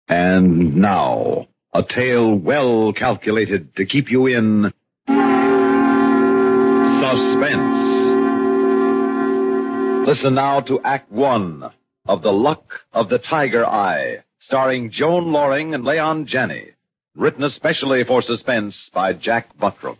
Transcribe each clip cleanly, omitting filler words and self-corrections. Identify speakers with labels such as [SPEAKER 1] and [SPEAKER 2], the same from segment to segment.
[SPEAKER 1] And now, a tale well calculated to keep you in suspense. Listen now to Act One of The Luck of the Tiger Eye, starring Joan Loring and Leon Janney. Written especially for Suspense by Jack Buttram.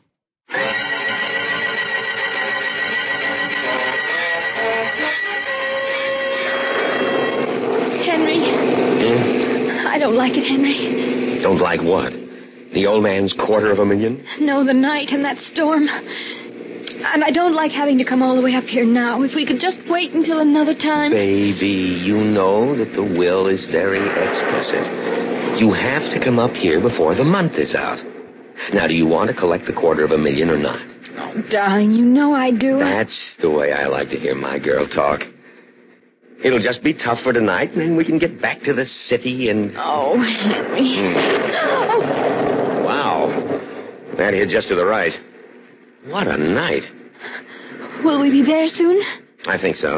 [SPEAKER 2] Henry. I don't like it, Henry.
[SPEAKER 3] Don't like what? The old man's $250,000?
[SPEAKER 2] No, the night and that storm. And I don't like having to come all the way up here now. If we could just wait until another time.
[SPEAKER 3] Baby, you know that the will is very explicit. You have to come up here before the month is out. Now, do you want to collect the $250,000 or not?
[SPEAKER 2] Oh, darling, you know I do.
[SPEAKER 3] That's the way I like to hear my girl talk. It'll just be tough for tonight, and then we can get back to the city and...
[SPEAKER 2] Oh, Henry. Oh.
[SPEAKER 3] Wow. That here just to the right. What a night.
[SPEAKER 2] Will we be there soon?
[SPEAKER 3] I think so.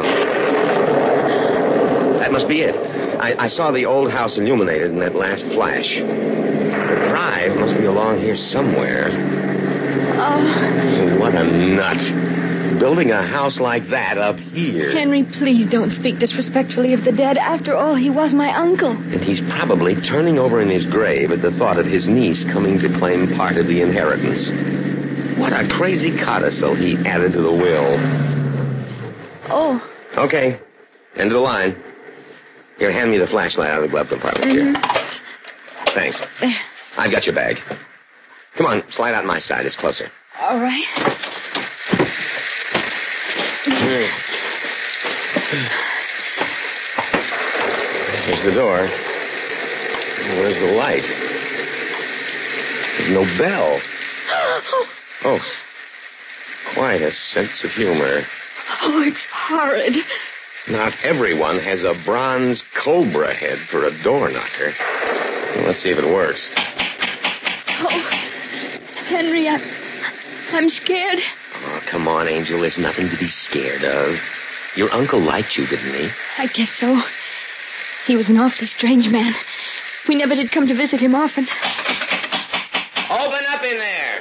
[SPEAKER 3] That must be it. I saw the old house illuminated in that last flash. The drive must be along here somewhere.
[SPEAKER 2] Oh.
[SPEAKER 3] What a nut. Building a house like that up here.
[SPEAKER 2] Henry, please don't speak disrespectfully of the dead. After all, he was my uncle.
[SPEAKER 3] And he's probably turning over in his grave at the thought of his niece coming to claim part of the inheritance. What a crazy codicil he added to the will.
[SPEAKER 2] Oh.
[SPEAKER 3] Okay. End of the line. Here, hand me the flashlight out of the glove compartment here. Thanks.
[SPEAKER 2] There.
[SPEAKER 3] I've got your bag. Come on, slide out my side. It's closer.
[SPEAKER 2] All right.
[SPEAKER 3] Here's the door. Where's the light? There's no bell. Oh, quite a sense of humor.
[SPEAKER 2] Oh, it's horrid.
[SPEAKER 3] Not everyone has a bronze cobra head for a door knocker. Well, let's see if it works.
[SPEAKER 2] Oh, Henry, I'm scared.
[SPEAKER 3] Oh, come on, Angel. There's nothing to be scared of. Your uncle liked you, didn't he?
[SPEAKER 2] I guess so. He was an awfully strange man. We never did come to visit him often.
[SPEAKER 3] Open up in there.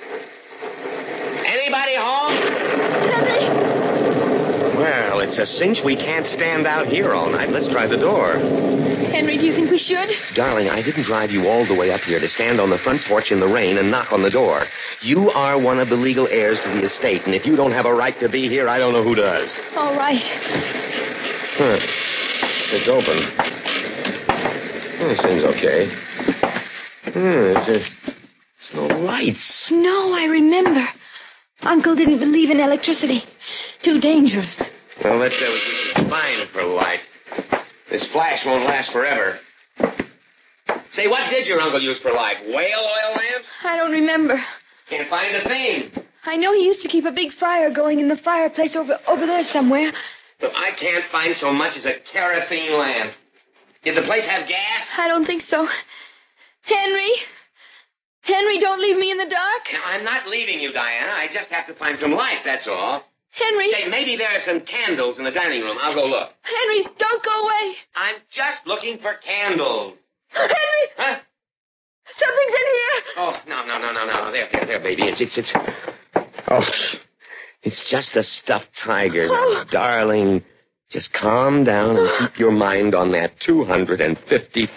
[SPEAKER 3] Anybody home?
[SPEAKER 2] Henry!
[SPEAKER 3] Well, it's a cinch we can't stand out here all night. Let's try the door.
[SPEAKER 2] Henry, do you think we should?
[SPEAKER 3] Darling, I didn't drive you all the way up here to stand on the front porch in the rain and knock on the door. You are one of the legal heirs to the estate, and if you don't have a right to be here, I don't know who does.
[SPEAKER 2] All right.
[SPEAKER 3] Huh. It's open. It seems okay. There's no lights.
[SPEAKER 2] No, I remember. Uncle didn't believe in electricity. Too dangerous.
[SPEAKER 3] Well, let's say what we can find for light. This flash won't last forever. Say, what did your uncle use for light? Whale oil lamps?
[SPEAKER 2] I don't remember.
[SPEAKER 3] Can't find a thing.
[SPEAKER 2] I know he used to keep a big fire going in the fireplace over there somewhere.
[SPEAKER 3] But I can't find so much as a kerosene lamp. Did the place have gas?
[SPEAKER 2] I don't think so. Henry? Henry, don't leave me in the dark.
[SPEAKER 3] No, I'm not leaving you, Diana. I just have to find some light, that's all.
[SPEAKER 2] Henry.
[SPEAKER 3] Say, maybe there are some candles in the dining room. I'll go look.
[SPEAKER 2] Henry, don't go away.
[SPEAKER 3] I'm just looking for candles.
[SPEAKER 2] Henry!
[SPEAKER 3] Huh?
[SPEAKER 2] Something's in here.
[SPEAKER 3] Oh, no. There, baby. It's... Oh, it's just a stuffed tiger.
[SPEAKER 2] Oh.
[SPEAKER 3] Now, darling, just calm down and keep your mind on that 250...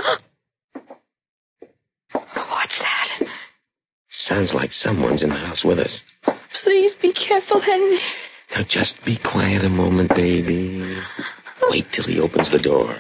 [SPEAKER 2] What's that?
[SPEAKER 3] Sounds like someone's in the house with us.
[SPEAKER 2] Please be careful, Henry.
[SPEAKER 3] Now, just be quiet a moment, baby. Wait till he opens the door.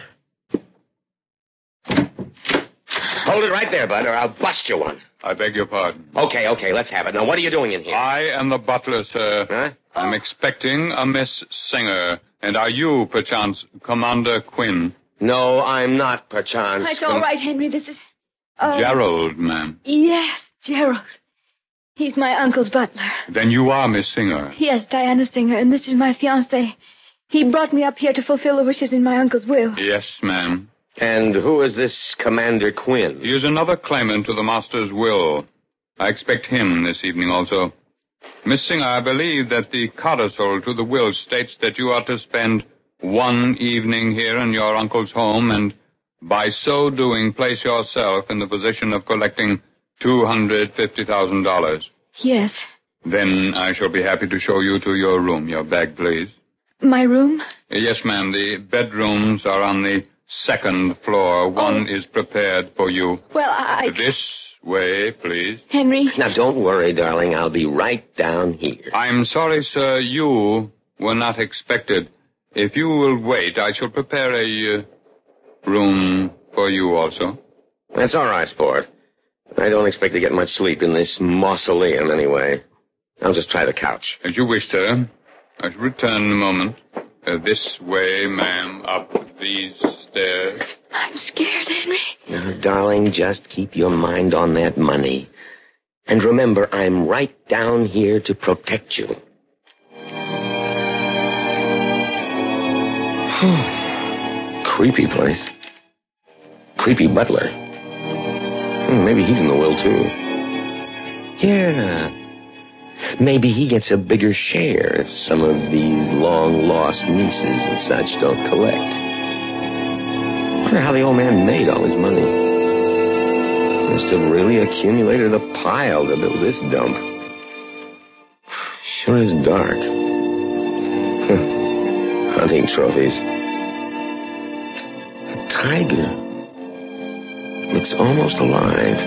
[SPEAKER 3] Hold it right there, bud, or I'll bust you one.
[SPEAKER 1] I beg your pardon.
[SPEAKER 3] Okay, let's have it. Now, what are you doing in here?
[SPEAKER 1] I am the butler, sir.
[SPEAKER 3] Huh?
[SPEAKER 1] I'm expecting a Miss Singer. And are you, perchance, Commander Quinn?
[SPEAKER 3] No, I'm not, perchance.
[SPEAKER 2] It's all right, Henry. This is...
[SPEAKER 1] Gerald, ma'am.
[SPEAKER 2] Yes, Gerald. He's my uncle's butler.
[SPEAKER 1] Then you are Miss Singer.
[SPEAKER 2] Yes, Diana Singer, and this is my fiancé. He brought me up here to fulfill the wishes in my uncle's will.
[SPEAKER 1] Yes, ma'am.
[SPEAKER 3] And who is this Commander Quinn?
[SPEAKER 1] He is another claimant to the master's will. I expect him this evening also. Miss Singer, I believe that the codicil to the will states that you are to spend one evening here in your uncle's home and
[SPEAKER 4] By so doing, place yourself in the position of collecting $250,000.
[SPEAKER 2] Yes.
[SPEAKER 4] Then I shall be happy to show you to your room. Your bag, please.
[SPEAKER 2] My room?
[SPEAKER 4] Yes, ma'am. The bedrooms are on the second floor. One is prepared for you.
[SPEAKER 2] Well,
[SPEAKER 4] This way, please.
[SPEAKER 2] Henry.
[SPEAKER 3] Now, don't worry, darling. I'll be right down here.
[SPEAKER 4] I'm sorry, sir. You were not expected. If you will wait, I shall prepare a room for you also.
[SPEAKER 3] That's all right, sport. I don't expect to get much sleep in this mausoleum anyway. I'll just try the couch.
[SPEAKER 4] As you wish, sir. I shall return in a moment. This way, ma'am, up these stairs.
[SPEAKER 2] I'm scared, Henry.
[SPEAKER 3] Now, darling, just keep your mind on that money. And remember, I'm right down here to protect you. Creepy place. Creepy butler. Maybe he's in the will, too. Yeah. Maybe he gets a bigger share if some of these long-lost nieces and such don't collect. I wonder how the old man made all his money. Must have really accumulated a pile to build this dump. Sure is dark. Hunting trophies. A tiger. Looks almost alive.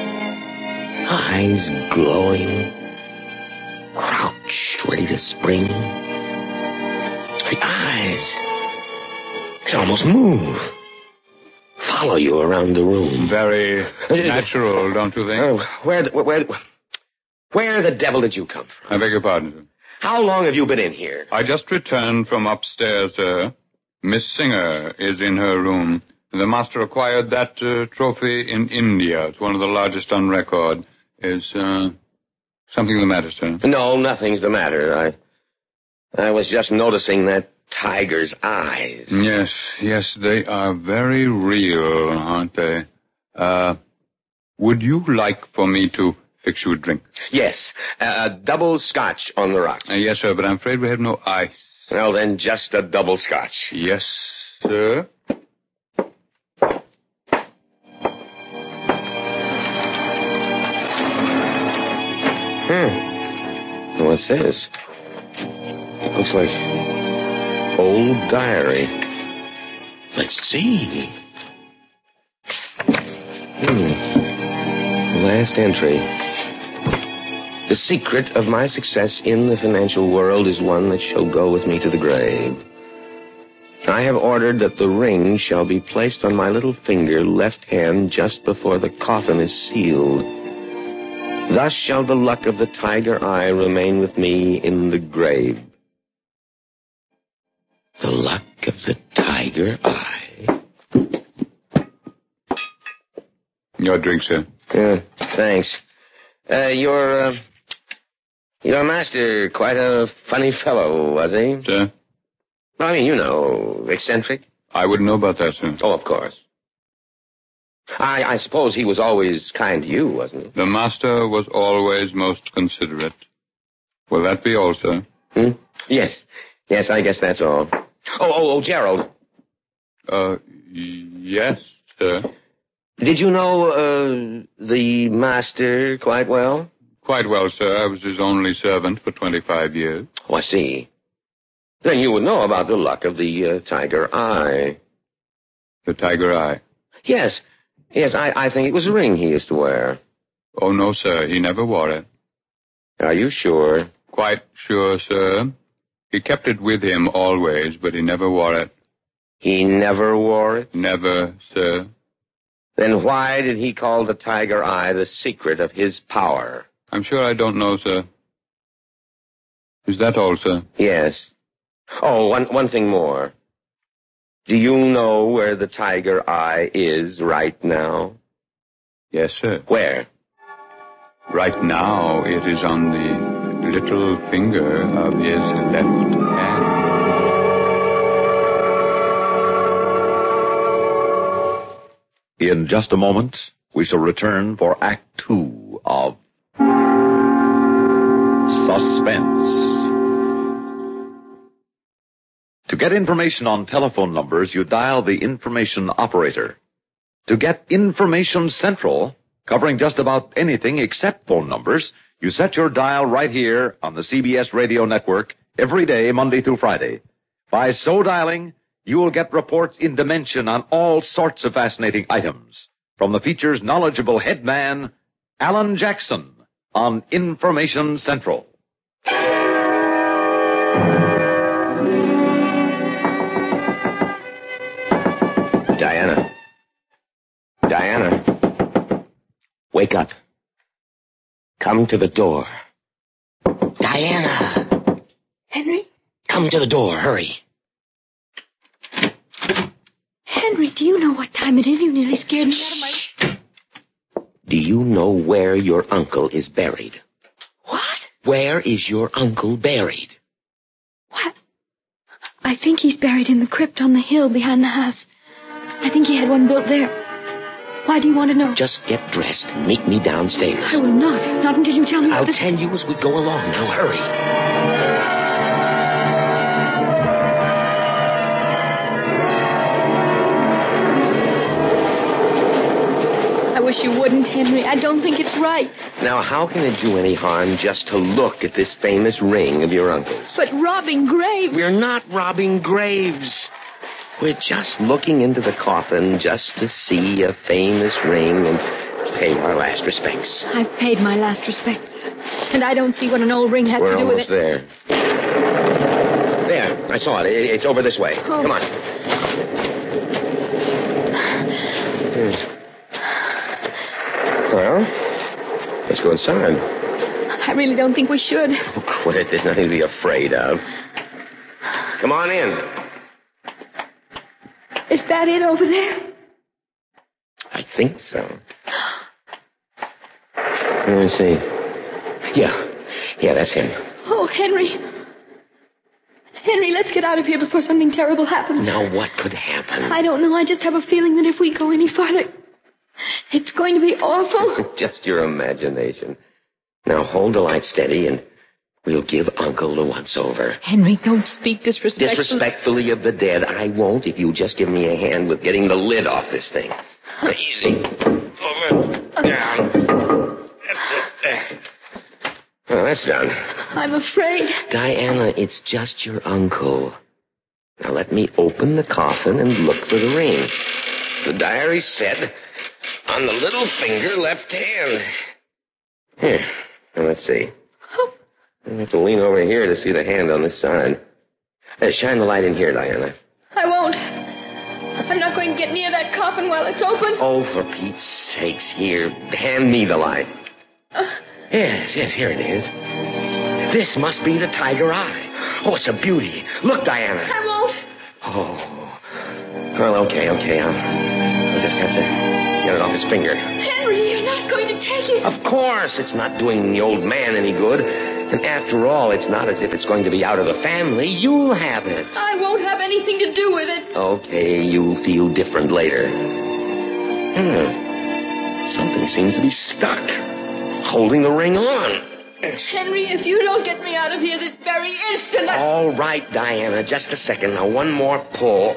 [SPEAKER 3] Eyes glowing. Crouched, ready to spring. The eyes. They almost move. Follow you around the room.
[SPEAKER 4] Very natural, don't you think?
[SPEAKER 3] Where the devil did you come from?
[SPEAKER 4] I beg your pardon, sir.
[SPEAKER 3] How long have you been in here?
[SPEAKER 4] I just returned from upstairs, sir. Miss Singer is in her room. The master acquired that trophy in India. It's one of the largest on record. Is something the matter, sir?
[SPEAKER 3] No, nothing's the matter. I was just noticing that tiger's eyes.
[SPEAKER 4] Yes, they are very real, aren't they? Would you like for me to fix you a drink?
[SPEAKER 3] Yes, a double scotch on the rocks.
[SPEAKER 4] Yes, sir, but I'm afraid we have no ice.
[SPEAKER 3] Well, then just a double scotch.
[SPEAKER 4] Yes, sir.
[SPEAKER 3] What's this? Looks like old diary. Let's see. Last entry. The secret of my success in the financial world is one that shall go with me to the grave. I have ordered that the ring shall be placed on my little finger, left hand, just before the coffin is sealed. Thus shall the luck of the tiger eye remain with me in the grave. The luck of the tiger eye.
[SPEAKER 4] Your drink, sir.
[SPEAKER 3] Thanks. Your master, quite a funny fellow, was he?
[SPEAKER 4] Sir?
[SPEAKER 3] I mean, you know, eccentric.
[SPEAKER 4] I wouldn't know about that, sir.
[SPEAKER 3] Oh, of course. I suppose he was always kind to you, wasn't he?
[SPEAKER 4] The master was always most considerate. Will that be all, sir?
[SPEAKER 3] Yes, I guess that's all. Oh, Gerald.
[SPEAKER 4] Yes, sir.
[SPEAKER 3] Did you know, the master quite well?
[SPEAKER 4] Quite well, sir. I was his only servant for 25 years.
[SPEAKER 3] Oh, I see. Then you would know about the luck of the tiger eye.
[SPEAKER 4] The tiger eye?
[SPEAKER 3] Yes, I think it was a ring he used to wear.
[SPEAKER 4] Oh, no, sir. He never wore it.
[SPEAKER 3] Are you sure?
[SPEAKER 4] Quite sure, sir. He kept it with him always, but he never wore it.
[SPEAKER 3] He never wore it?
[SPEAKER 4] Never, sir.
[SPEAKER 3] Then why did he call the tiger eye the secret of his power?
[SPEAKER 4] I'm sure I don't know, sir. Is that all, sir?
[SPEAKER 3] Yes. Oh, one thing more. Do you know where the tiger eye is right now?
[SPEAKER 4] Yes, sir.
[SPEAKER 3] Where?
[SPEAKER 1] Right now, it is on the little finger of his left hand. In just a moment, we shall return for Act 2 of Suspense. To get information on telephone numbers, you dial the information operator. To get Information Central, covering just about anything except phone numbers, you set your dial right here on the CBS radio network every day, Monday through Friday. By so dialing, you will get reports in dimension on all sorts of fascinating items. From the feature's knowledgeable head man, Alan Jackson, on Information Central.
[SPEAKER 3] Diana. Diana. Wake up. Come to the door. Diana.
[SPEAKER 2] Henry?
[SPEAKER 3] Come to the door. Hurry.
[SPEAKER 2] Henry, do you know what time it is? You nearly scared me out of my...
[SPEAKER 3] Do you know where your uncle is buried?
[SPEAKER 2] What?
[SPEAKER 3] Where is your uncle buried?
[SPEAKER 2] What? I think he's buried in the crypt on the hill behind the house. I think he had one built there. Why do you want to know?
[SPEAKER 3] Just get dressed and meet me downstairs.
[SPEAKER 2] I will not. Not until you tell me
[SPEAKER 3] I'll
[SPEAKER 2] what this...
[SPEAKER 3] tell you as we go along. Now hurry.
[SPEAKER 2] I wish you wouldn't, Henry. I don't think it's right.
[SPEAKER 3] Now, how can it do any harm just to look at this famous ring of your uncle's?
[SPEAKER 2] But robbing graves...
[SPEAKER 3] We're not robbing graves. We're just looking into the coffin just to see a famous ring and pay our last respects.
[SPEAKER 2] I've paid my last respects. And I don't see what an old ring has
[SPEAKER 3] We're
[SPEAKER 2] to do with
[SPEAKER 3] almost
[SPEAKER 2] it.
[SPEAKER 3] there. There, I saw it. It's over this way.
[SPEAKER 2] Oh.
[SPEAKER 3] Come on. Well, let's go inside.
[SPEAKER 2] I really don't think we should.
[SPEAKER 3] Oh, quit. There's nothing to be afraid of. Come on in.
[SPEAKER 2] Is that it over there?
[SPEAKER 3] I think so. Let me see. Yeah, that's him.
[SPEAKER 2] Oh, Henry. Henry, let's get out of here before something terrible happens.
[SPEAKER 3] Now, what could happen?
[SPEAKER 2] I don't know. I just have a feeling that if we go any farther, it's going to be awful.
[SPEAKER 3] Just your imagination. Now, hold the light steady, and we'll give Uncle the once-over.
[SPEAKER 2] Henry, don't speak disrespectfully.
[SPEAKER 3] Disrespectfully of the dead, I won't if you just give me a hand with getting the lid off this thing. Easy. Over. Down. That's it. There. Well, that's done.
[SPEAKER 2] I'm afraid.
[SPEAKER 3] Diana, it's just your uncle. Now let me open the coffin and look for the ring. The diary said on the little finger left hand. Here. Now let's see.
[SPEAKER 2] Oh.
[SPEAKER 3] I have to lean over here to see the hand on this side. Shine the light in here, Diana.
[SPEAKER 2] I won't. I'm not going to get near that coffin while it's open.
[SPEAKER 3] Oh, for Pete's sakes, here. Hand me the light. Yes, here it is. This must be the tiger eye. Oh, it's a beauty. Look, Diana.
[SPEAKER 2] I won't.
[SPEAKER 3] Oh. Well, okay. I'll just have to get it off his finger.
[SPEAKER 2] Henry, you're not going to take it.
[SPEAKER 3] Of course, it's not doing the old man any good. And after all, it's not as if it's going to be out of the family. You'll have it.
[SPEAKER 2] I won't have anything to do with it.
[SPEAKER 3] Okay, you'll feel different later. Something seems to be stuck. Holding the ring on.
[SPEAKER 2] Henry, if you don't get me out of here this very instant...
[SPEAKER 3] All right, Diana, just a second. Now, one more pull.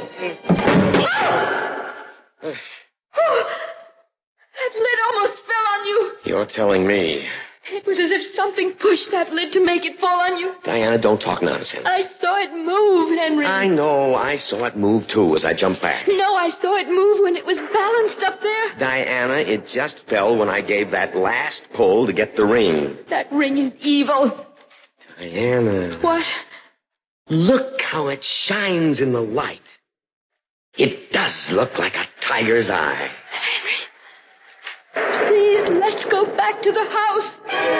[SPEAKER 2] Oh, that lid almost fell on you.
[SPEAKER 3] You're telling me.
[SPEAKER 2] It was as if something pushed that lid to make it fall on you.
[SPEAKER 3] Diana, don't talk nonsense.
[SPEAKER 2] I saw it move, Henry.
[SPEAKER 3] I know. I saw it move, too, as I jumped back.
[SPEAKER 2] No, I saw it move when it was balanced up there.
[SPEAKER 3] Diana, it just fell when I gave that last pull to get the ring.
[SPEAKER 2] That ring is evil.
[SPEAKER 3] Diana.
[SPEAKER 2] What?
[SPEAKER 3] Look how it shines in the light. It does look like a tiger's eye.
[SPEAKER 2] Henry, please, let's go back to the house.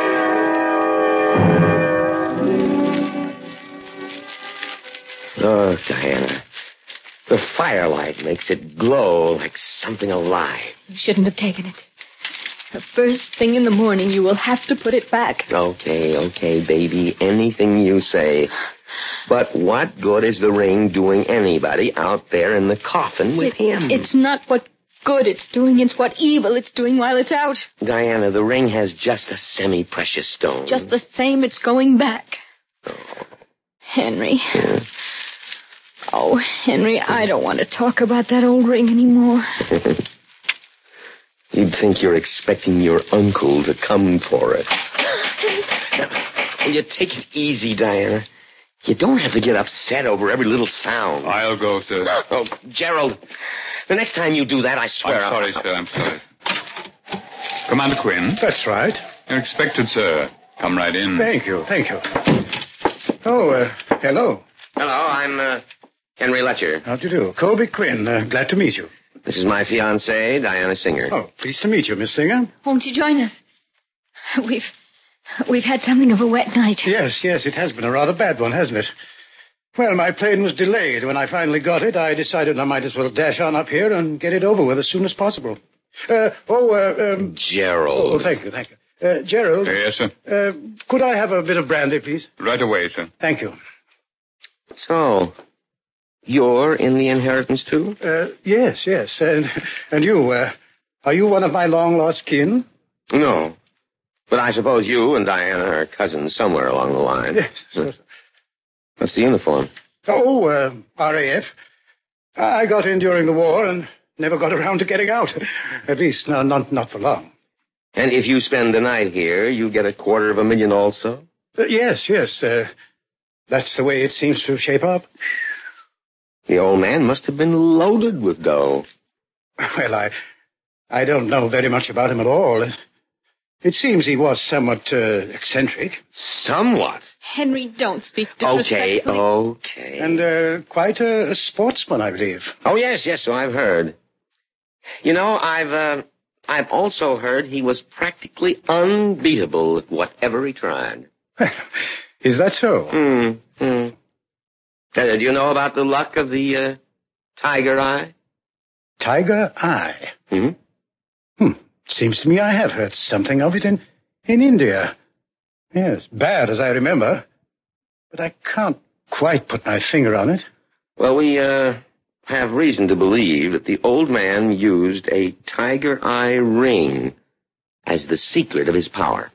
[SPEAKER 3] Oh, Diana. The firelight makes it glow like something alive.
[SPEAKER 2] You shouldn't have taken it. The first thing in the morning, you will have to put it back.
[SPEAKER 3] Okay, baby. Anything you say. But what good is the ring doing anybody out there in the coffin with him?
[SPEAKER 2] It's not what good it's doing. It's what evil it's doing while it's out.
[SPEAKER 3] Diana, the ring has just a semi-precious stone.
[SPEAKER 2] Just the same, it's going back.
[SPEAKER 3] Oh.
[SPEAKER 2] Henry.
[SPEAKER 3] Yeah.
[SPEAKER 2] Oh, Henry, I don't want to talk about that old ring anymore.
[SPEAKER 3] You'd think you're expecting your uncle to come for it. Will you take it easy, Diana? You don't have to get upset over every little sound.
[SPEAKER 4] I'll go, sir.
[SPEAKER 3] Oh, Gerald, the next time you do that, I swear
[SPEAKER 4] I'm sorry, sir. I'm sorry. Commander Quinn.
[SPEAKER 5] That's right.
[SPEAKER 4] You're expected, sir. Come right in.
[SPEAKER 5] Thank you. Oh, hello.
[SPEAKER 3] Hello, I'm Henry Letcher.
[SPEAKER 5] How do you do? Colby Quinn. Glad to meet you.
[SPEAKER 3] This is my fiancée, Diana Singer.
[SPEAKER 5] Oh, pleased to meet you, Miss Singer.
[SPEAKER 2] Won't you join us? We've had something of a wet night.
[SPEAKER 5] Yes, it has been a rather bad one, hasn't it? Well, my plane was delayed. When I finally got it, I decided I might as well dash on up here and get it over with as soon as possible.
[SPEAKER 3] Gerald.
[SPEAKER 5] Oh, thank you. Gerald.
[SPEAKER 4] Yes, sir.
[SPEAKER 5] Could I have a bit of brandy, please?
[SPEAKER 4] Right away, sir.
[SPEAKER 5] Thank you.
[SPEAKER 3] So, you're in the inheritance, too?
[SPEAKER 5] Yes. And you, are you one of my long-lost kin?
[SPEAKER 3] No. But I suppose you and Diana are cousins somewhere along the line.
[SPEAKER 5] Yes.
[SPEAKER 3] What's the uniform?
[SPEAKER 5] Oh, RAF. I got in during the war and never got around to getting out. At least, not for long.
[SPEAKER 3] And if you spend the night here, you get $250,000 also?
[SPEAKER 5] Yes. That's the way it seems to shape up.
[SPEAKER 3] The old man must have been loaded with dough.
[SPEAKER 5] Well, I don't know very much about him at all. It seems he was somewhat eccentric.
[SPEAKER 3] Somewhat?
[SPEAKER 2] Henry, don't speak disrespectfully.
[SPEAKER 3] Okay.
[SPEAKER 5] And quite a sportsman, I believe.
[SPEAKER 3] Oh, yes, so I've heard. You know, I've also heard he was practically unbeatable at whatever he tried.
[SPEAKER 5] Is that so?
[SPEAKER 3] Do you know about the luck of the Tiger Eye?
[SPEAKER 5] Tiger Eye?
[SPEAKER 3] Mm-hmm.
[SPEAKER 5] Seems to me I have heard something of it in India. Yes, bad as I remember. But I can't quite put my finger on it.
[SPEAKER 3] Well, we have reason to believe that the old man used a tiger eye ring as the secret of his power.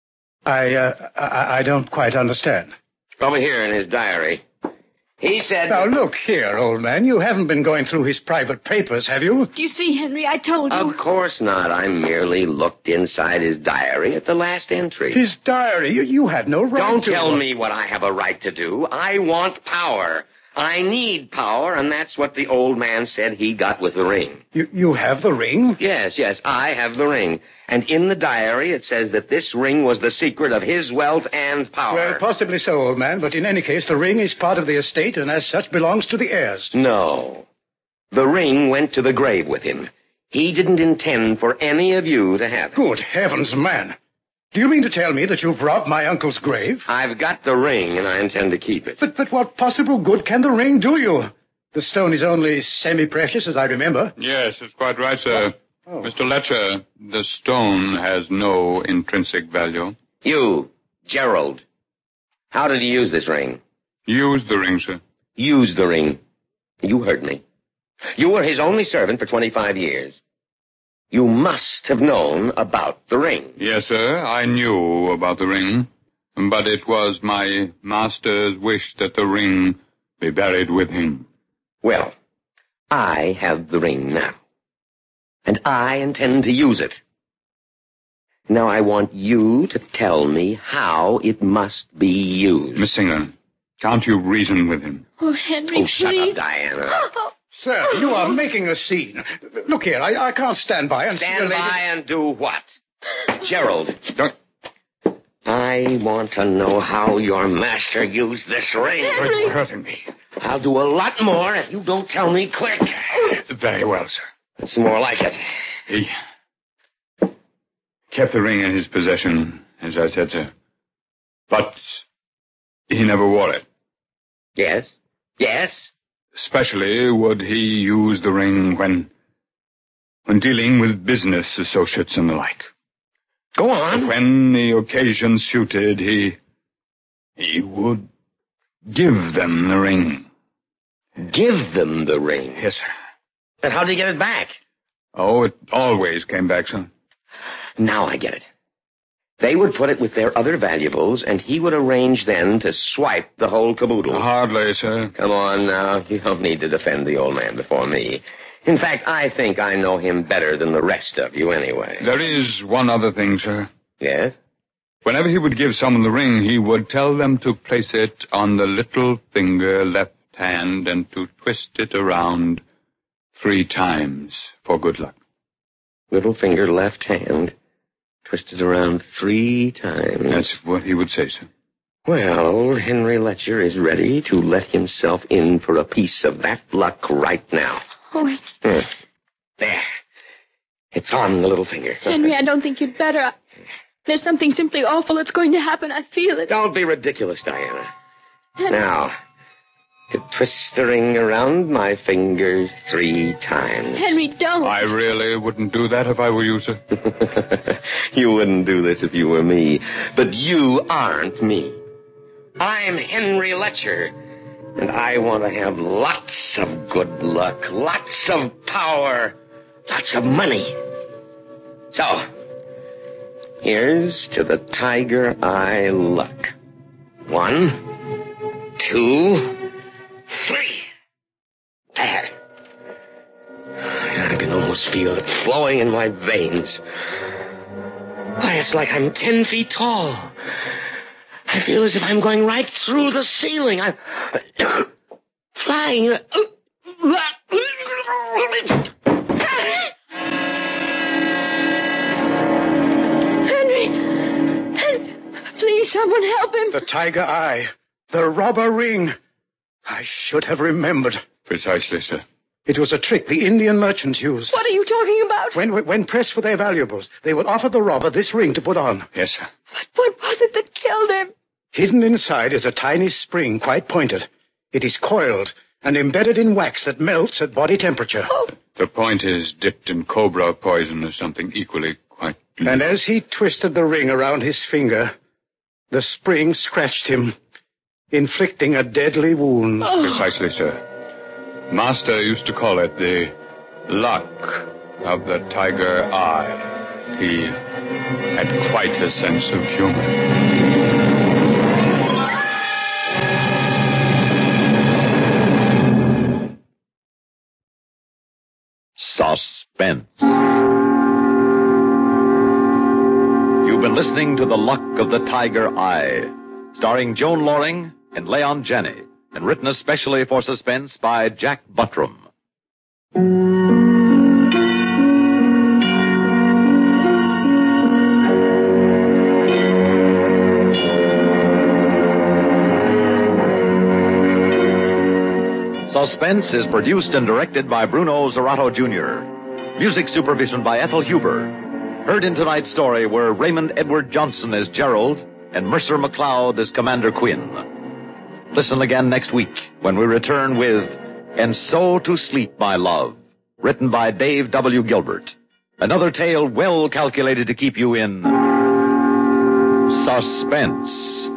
[SPEAKER 5] I don't quite understand.
[SPEAKER 3] Over here in his diary. He said...
[SPEAKER 5] Now, look here, old man. You haven't been going through his private papers, have you?
[SPEAKER 2] Do you see, Henry? I told you.
[SPEAKER 3] Of course not. I merely looked inside his diary at the last entry.
[SPEAKER 5] His diary? You had no right
[SPEAKER 3] Don't
[SPEAKER 5] to...
[SPEAKER 3] tell me what I have a right to do. I want power. I need power, and that's what the old man said he got with the ring.
[SPEAKER 5] You have the ring?
[SPEAKER 3] Yes, I have the ring. And in the diary, it says that this ring was the secret of his wealth and power.
[SPEAKER 5] Well, possibly so, old man, but in any case, the ring is part of the estate and as such belongs to the heirs.
[SPEAKER 3] No. The ring went to the grave with him. He didn't intend for any of you to have it.
[SPEAKER 5] Good heavens, man. Do you mean to tell me that you've robbed my uncle's grave?
[SPEAKER 3] I've got the ring, and I intend to keep it.
[SPEAKER 5] But what possible good can the ring do you? The stone is only semi-precious, as I remember.
[SPEAKER 4] Yes, that's quite right, sir.
[SPEAKER 5] Oh.
[SPEAKER 4] Mr. Letcher, the stone has no intrinsic value.
[SPEAKER 3] You, Gerald, how did he use this ring?
[SPEAKER 4] Use the ring, sir.
[SPEAKER 3] Use the ring. You heard me. You were his only servant for 25 years. You must have known about the ring.
[SPEAKER 4] Yes, sir, I knew about the ring. But it was my master's wish that the ring be buried with him.
[SPEAKER 3] Well, I have the ring now. And I intend to use it. Now I want you to tell me how it must be used.
[SPEAKER 4] Miss Singer, can't you reason with him?
[SPEAKER 2] Oh, Henry, please.
[SPEAKER 3] Shut up, Diana.
[SPEAKER 5] Sir, you are making a scene. Look here, I can't stand by and see
[SPEAKER 3] Stand
[SPEAKER 5] a lady...
[SPEAKER 3] by and do what? Gerald,
[SPEAKER 4] Don't...
[SPEAKER 3] I want to know how your master used this ring.
[SPEAKER 4] You're hurting me.
[SPEAKER 3] I'll do a lot more if you don't tell me quick.
[SPEAKER 4] Very well, sir.
[SPEAKER 3] It's more like it.
[SPEAKER 4] He kept the ring in his possession, as I said, sir. But he never wore it.
[SPEAKER 3] Yes?
[SPEAKER 4] Especially would he use the ring when dealing with business associates and the like.
[SPEAKER 3] Go on.
[SPEAKER 4] When the occasion suited, he would give them the ring.
[SPEAKER 3] Give them the ring?
[SPEAKER 4] Yes, sir.
[SPEAKER 3] And how did he get it back?
[SPEAKER 4] Oh, it always came back, sir.
[SPEAKER 3] Now I get it. They would put it with their other valuables, and he would arrange then to swipe the whole caboodle.
[SPEAKER 4] Hardly, sir.
[SPEAKER 3] Come on now. You don't need to defend the old man before me. In fact, I think I know him better than the rest of you anyway.
[SPEAKER 4] There is one other thing, sir.
[SPEAKER 3] Yes?
[SPEAKER 4] Whenever he would give someone the ring, he would tell them to place it on the little finger left hand and to twist it around 3 times for good luck.
[SPEAKER 3] Little finger, left hand, twisted around 3 times.
[SPEAKER 4] That's what he would say, sir.
[SPEAKER 3] Well, Henry Letcher is ready to let himself in for a piece of that luck right now.
[SPEAKER 2] Oh,
[SPEAKER 3] There. It's on the little finger.
[SPEAKER 2] Henry, I don't think you'd better. There's something simply awful that's going to happen. I feel it.
[SPEAKER 3] Don't be ridiculous, Diana. Now, to twist the ring around my finger 3 times.
[SPEAKER 2] Henry, don't.
[SPEAKER 4] I really wouldn't do that if I were you, sir.
[SPEAKER 3] You wouldn't do this if you were me. But you aren't me. I'm Henry Letcher. And I want to have lots of good luck, lots of power, lots of money. So, here's to the Tiger Eye luck. 1, 2, 3. There. I can almost feel it flowing in my veins. Why, it's like I'm 10 feet tall. I feel as if I'm going right through the ceiling. I'm flying.
[SPEAKER 2] Henry, please, someone help him.
[SPEAKER 5] The Tiger Eye. The robber ring. I should have remembered.
[SPEAKER 4] Precisely, sir.
[SPEAKER 5] It was a trick the Indian merchants used.
[SPEAKER 2] What are you talking about?
[SPEAKER 5] When pressed for their valuables, they would offer the robber this ring to put on.
[SPEAKER 4] Yes, sir.
[SPEAKER 2] What was it that killed him?
[SPEAKER 5] Hidden inside is a tiny spring, quite pointed. It is coiled and embedded in wax that melts at body temperature.
[SPEAKER 2] Oh.
[SPEAKER 4] The point is dipped in cobra poison or something equally quite...
[SPEAKER 5] And as he twisted the ring around his finger, the spring scratched him, inflicting a deadly wound.
[SPEAKER 2] Oh.
[SPEAKER 4] Precisely, sir. Master used to call it the luck of the Tiger Eye. He had quite a sense of humor.
[SPEAKER 1] Suspense. You've been listening to The Luck of the Tiger Eye, starring Joan Loring and Leon Janney, and written especially for Suspense by Jack Buttram. Suspense is produced and directed by Bruno Zerato Jr. Music supervision by Ethel Huber. Heard in tonight's story were Raymond Edward Johnson as Gerald and Mercer McLeod as Commander Quinn. Listen again next week when we return with And So to Sleep, My Love, written by Dave W. Gilbert. Another tale well calculated to keep you in suspense.